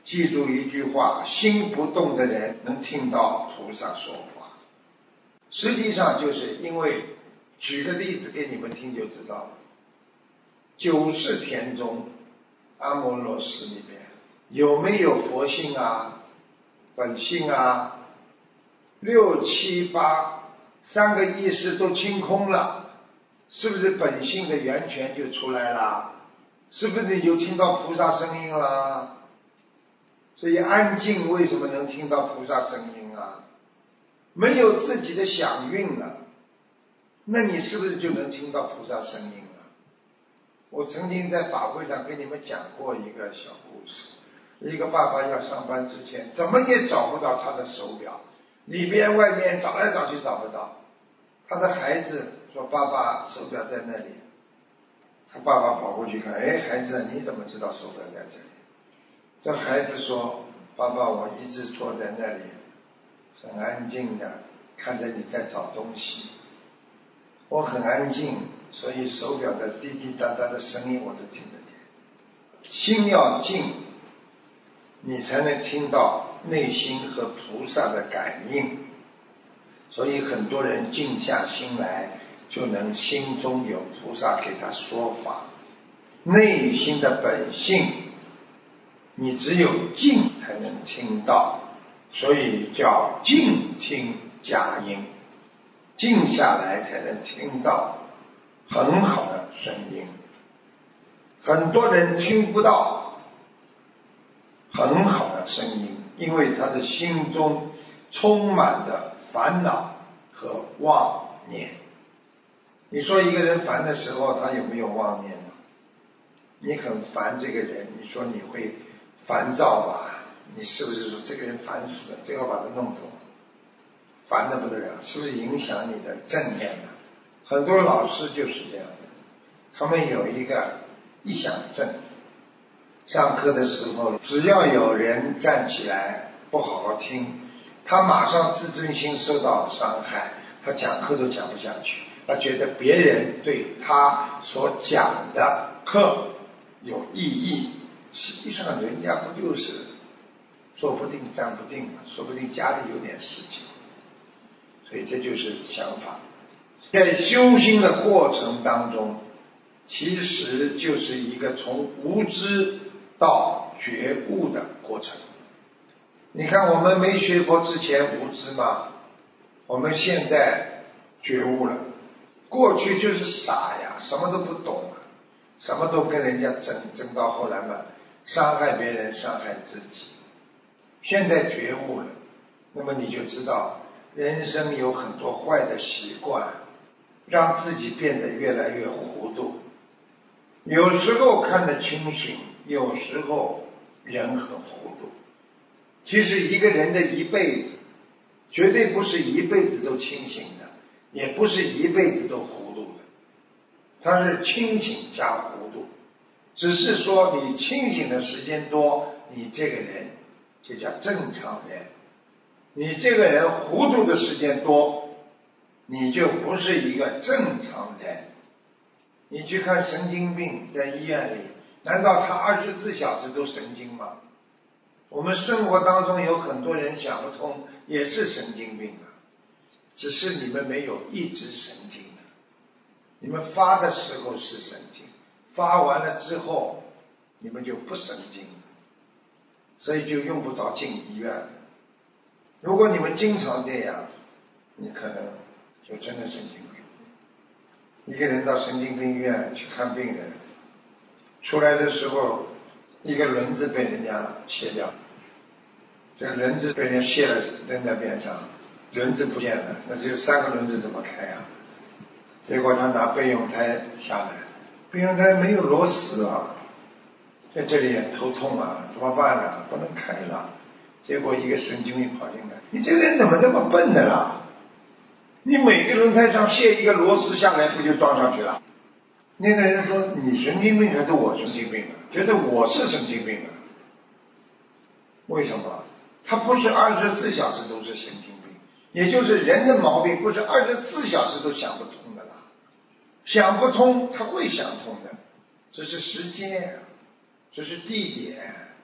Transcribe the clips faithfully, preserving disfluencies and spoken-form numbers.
记住一句话，心不动的人能听到菩萨说法。实际上就是因为，举个例子给你们听就知道了。九世田中阿摩罗什里边有没有佛性啊，本性啊？六七八三个意识都清空了，是不是本性的源泉就出来了？是不是你就听到菩萨声音了？所以安静为什么能听到菩萨声音啊？没有自己的响韵了，那你是不是就能听到菩萨声音了？我曾经在法会上跟你们讲过一个小故事，一个爸爸要上班之前怎么也找不到他的手表，里边外面找来找去找不到，他的孩子说爸爸手表在那里，他爸爸跑过去看，哎，孩子你怎么知道手表在这里？这孩子说爸爸我一直坐在那里很安静的看着你在找东西，我很安静，所以手表的滴滴答答的声音我都听得见。心要静，你才能听到内心和菩萨的感应。所以很多人静下心来，就能心中有菩萨给他说法。内心的本性，你只有静才能听到，所以叫静听假音。静下来才能听到很好的声音。很多人听不到很好的声音，因为他的心中充满着烦恼和妄念。你说一个人烦的时候，他有没有妄念呢？你很烦这个人，你说你会烦躁吧？你是不是说这个人烦死了，最好把他弄走？烦得不得了，是不是影响你的正念呢？很多老师就是这样的，他们有一个臆想症。上课的时候，只要有人站起来不好好听，他马上自尊心受到伤害，他讲课都讲不下去，他觉得别人对他所讲的课有意义。实际上人家不就是坐不定站不定嘛，说不定家里有点事情。所以这就是想法。在修心的过程当中，其实就是一个从无知到觉悟的过程。你看我们没学佛之前无知吗？我们现在觉悟了。过去就是傻呀，什么都不懂啊，什么都跟人家争，争到后来嘛，伤害别人伤害自己。现在觉悟了，那么你就知道人生有很多坏的习惯，让自己变得越来越糊涂。有时候看得清醒，有时候人很糊涂。其实一个人的一辈子，绝对不是一辈子都清醒的，也不是一辈子都糊涂的，他是清醒加糊涂。只是说你清醒的时间多，你这个人就叫正常人。你这个人糊涂的时间多，你就不是一个正常人。你去看神经病在医院里，难道他二十四小时都神经吗？我们生活当中有很多人想不通，也是神经病啊，只是你们没有一直神经的。你们发的时候是神经，发完了之后你们就不神经了，所以就用不着进医院了。如果你们经常这样，你可能就真的神经病。一个人到神经病医院去看病人，出来的时候一个轮子被人家卸掉，这个轮子被人家卸了扔在边上，轮子不见了，那只有三个轮子怎么开啊？结果他拿备用胎下来，备用胎没有螺丝啊，在这里头痛啊，怎么办啊？不能开了。结果一个神经病跑进来，你这个人怎么这么笨的啦？你每个轮胎上卸一个螺丝下来，不就装上去了？那个人说你神经病还是我神经病啊？觉得我是神经病啊？为什么？他不是二十四小时都是神经病，也就是人的毛病不是二十四小时都想不通的啦。想不通他会想通的，这是时间，这是地点，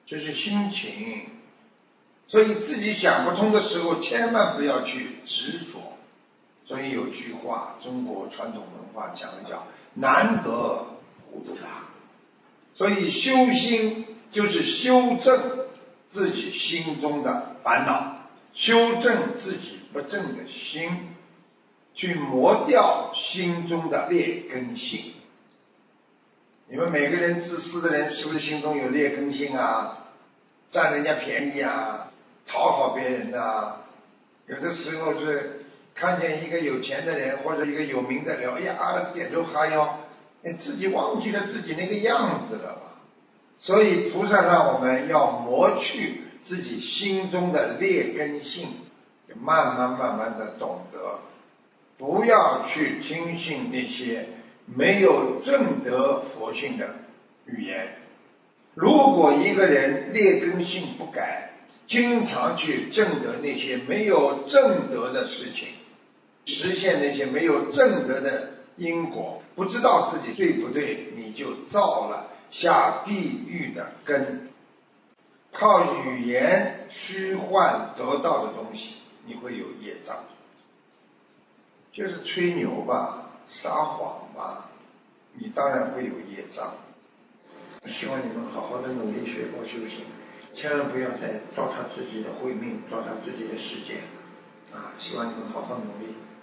这是心情。所以自己想不通的时候，千万不要去执着。所以有句话，中国传统文化讲的叫难得糊涂啦。所以修心就是修正自己心中的烦恼，修正自己不正的心，去磨掉心中的劣根性。你们每个人自私的人是不是心中有劣根性啊？占人家便宜啊，讨好别人啊。有的时候是看见一个有钱的人或者一个有名的人，哎呀点头哈腰，哎自己忘记了自己那个样子了吧。所以菩萨让我们要磨去自己心中的劣根性，就慢慢慢慢的懂得，不要去听信那些没有正德佛性的语言。如果一个人劣根性不改，经常去证得那些没有正德的事情，实现那些没有正德的因果，不知道自己对不对，你就造了下地狱的根。靠语言虚幻得到的东西，你会有业障。就是吹牛吧，撒谎吧，你当然会有业障。希望你们好好的努力学佛修行，千万不要再糟蹋自己的慧命，糟蹋自己的时间啊！希望你们好好努力。